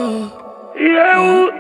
E eu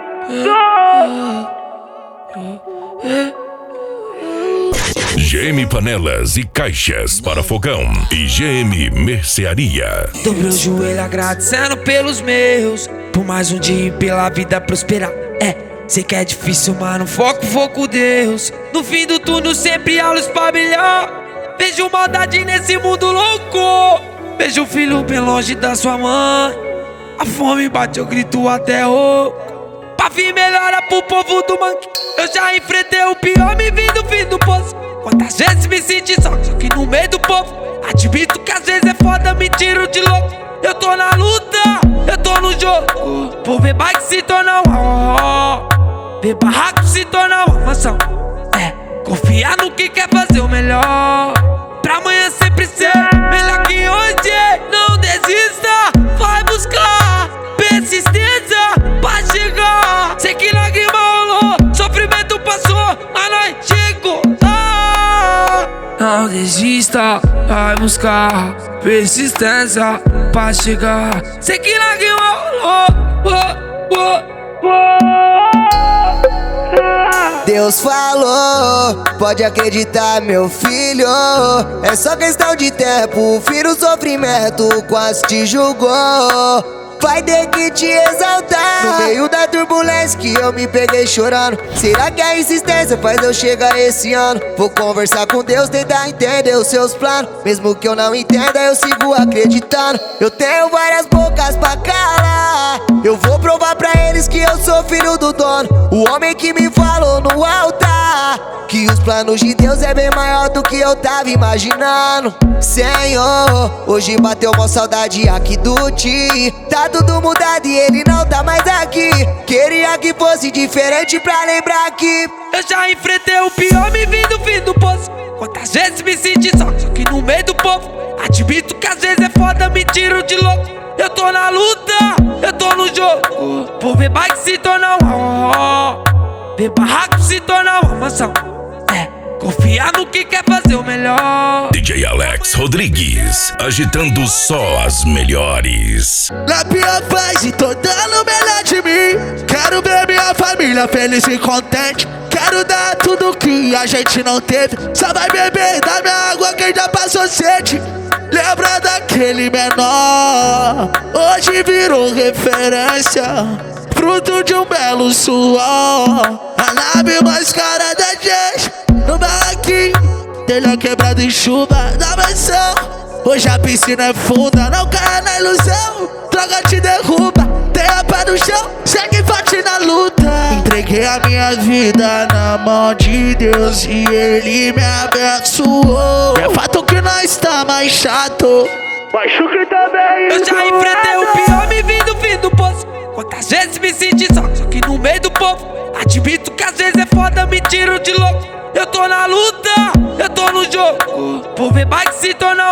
GM Panelas e Caixas para Fogão e GM Mercearia. Dobrei o joelho agradecendo pelos meus, por mais um dia e pela vida prosperar. Sei que é difícil, mano, foco, vou com Deus. No fim do túnel sempre há luz pra brilhar. Vejo maldade nesse mundo louco. Vejo o filho bem longe da sua mãe. A fome bate, eu grito até rouco. Pra vir melhora pro povo do manque. Eu já enfrentei o pior, me vi do fim do poço. Quantas vezes me senti só que no meio do povo. Admito que às vezes é foda, me tiro de louco. Eu tô na luta, eu tô no jogo. Por ver bike se tornar ver barraco se tornar uma mansão. Confiar no que quer fazer o melhor. Pra amanhã sempre ser melhor que hoje. Não desista, vai buscar persistência pra chegar. Sei que lágrima rolou, sofrimento passou, mas nós chegou. Não desista, vai buscar persistência pra chegar. Sei que lágrima rolou. Deus falou, pode acreditar, meu filho. É só questão de tempo, o filho sofrimento quase te julgou. Vai ter que te exaltar no meio da turbulência que eu me peguei chorando. Será que a insistência faz eu chegar esse ano? Vou conversar com Deus, tentar entender os seus planos. Mesmo que eu não entenda, eu sigo acreditando. Eu tenho várias bocas pra calar. Eu vou provar pra eles que eu sou filho do dono. O homem que me falou no altar que os planos de Deus é bem maior do que eu tava imaginando. Senhor, hoje bateu uma saudade aqui do Ti. Tá tudo mudado e ele não tá mais aqui. Queria que fosse diferente pra lembrar que eu já enfrentei o pior, me vi do fim do poço. Quantas vezes me senti só que no meio do povo. Admito que às vezes é foda, me tiro de louco. Eu tô na luta, eu tô no jogo. Por ver bike se tornar ver barraco se tornar uma mansão. Confiar no que quer fazer o melhor. DJ Alex Rodrigues, agitando só as melhores. Na pior fase, tô dando o melhor de mim. Quero ver minha família feliz e contente. Quero dar tudo que a gente não teve. Só vai beber da minha água quem já passou sede. Lembra daquele menor, hoje virou referência, fruto de um belo suor. A nave mais cara da gente, no barraquinho, telha quebrado em chuva da mansão. Hoje a piscina é funda, não caia na ilusão. Droga te derruba, tenha pé no chão, segue forte na luta. Entreguei a minha vida na mão de Deus e Ele me abençoou. É fato que nós tá mais chato, mas o que tá bem. Eu já enfrentei o pior, me vi do fim do poço. Quantas vezes me senti só que no meio do povo. Admito que às vezes é foda, me tiro de louco. Eu tô na luta, eu tô no jogo. Por ver bike se tornar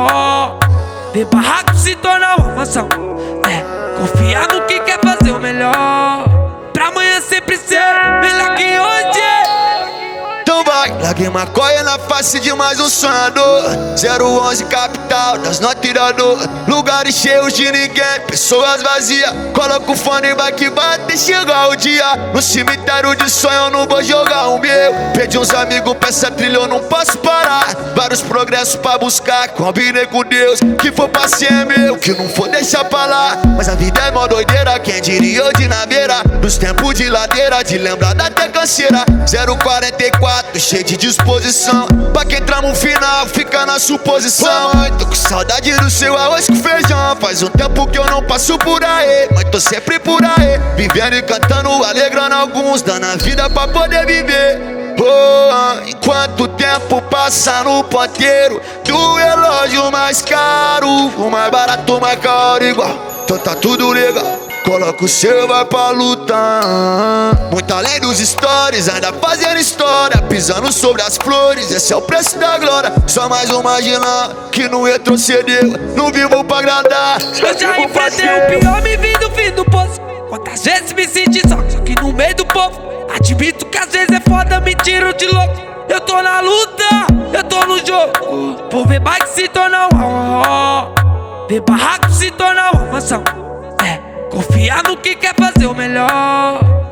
ver barraco se tornar uma mansão. Confiar no que quer fazer o melhor. Pra amanhã sempre ser melhor que hoje. então vai, larguei maconha na face de mais um sonhador. 011 capital, das não tirador. Lugares cheios de ninguém, pessoas vazias. Coloca o fone e vai que vai até chegar o dia. No cemitério de sonho eu não vou jogar o meu. Perdi uns amigos pra essa trilha, eu não posso parar. Vários progressos pra buscar, combinei com Deus. Que for pra ser é meu, que não for deixar pra lá. Mas a vida é mó doideira, quem diria eu de naveira. Nos tempos de ladeira, de lembrar da até canseira. 044, cheio de disposição. Pra quem trama um final, fica na suposição. Mãe, tô com saudade do seu arroz com feijão. Faz um tempo que eu não passo por aí, mas tô sempre por aí, vivendo e cantando, alegrando alguns, dando a vida pra poder viver. Enquanto o tempo passa no ponteiro do relógio mais caro, o mais barato, mais caro igual. Então tá tudo legal, coloca o seu, vai pra luta. Muito além dos stories, ainda fazendo história, pisando sobre as flores, esse é o preço da glória. Só mais imaginar que não retrocedeu, não vivo pra agradar. Eu já enfrentei o pior, me vi do fim do poço. Quantas vezes me senti só que no meio do povo. Admito que às vezes é foda, me tiro de louco. Eu tô na luta, eu tô no jogo. Por ver bike se tornar ver barraco se tornar uma mansão. Confia no que quer fazer o melhor.